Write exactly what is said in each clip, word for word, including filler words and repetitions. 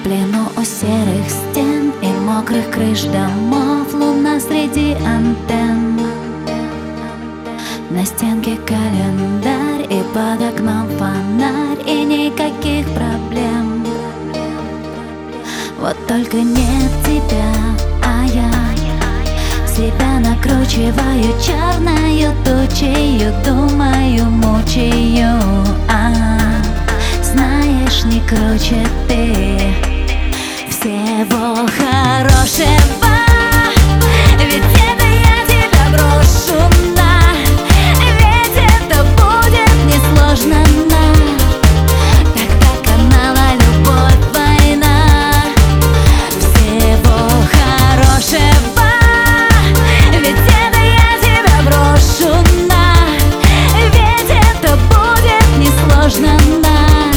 плену у серых стен и мокрых крыш домов, луна среди антенн. На стенке календарь и под окном фонарь, и никаких проблем. Вот только нет тебя, а я себя накручиваю черною тучею, думаю, мучаю. А знаешь, не круче ты. Всего хорошего, ведь это я тебя брошу на, ведь это будет несложно на. Тогда канала любовь, война. Всего хорошего, ведь это я тебя брошу на, ведь это будет несложно на.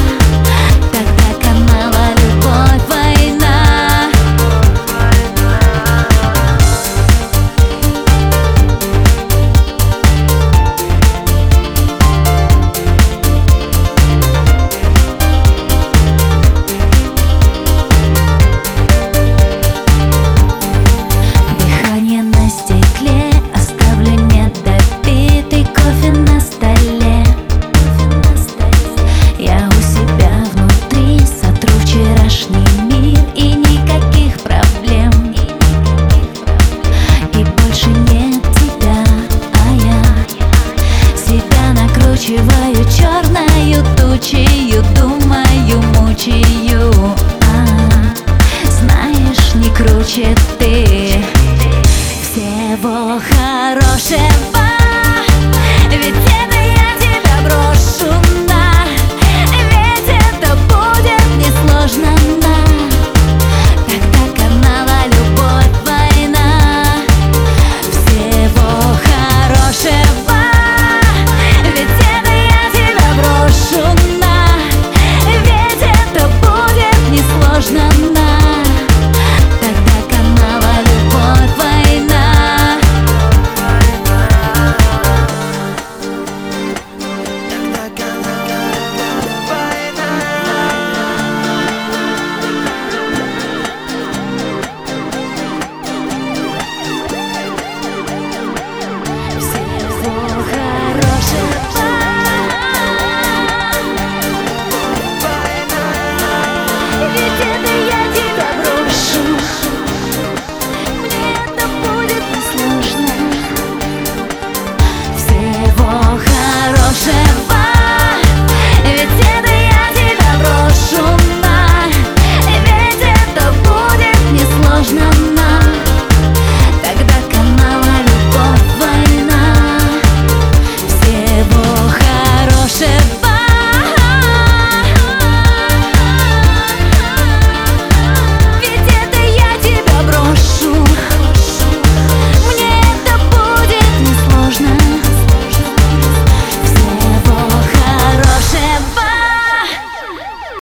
Накручиваю черною тучею, думаю, мучаю. А знаешь, не круче ты. Всего хорошего.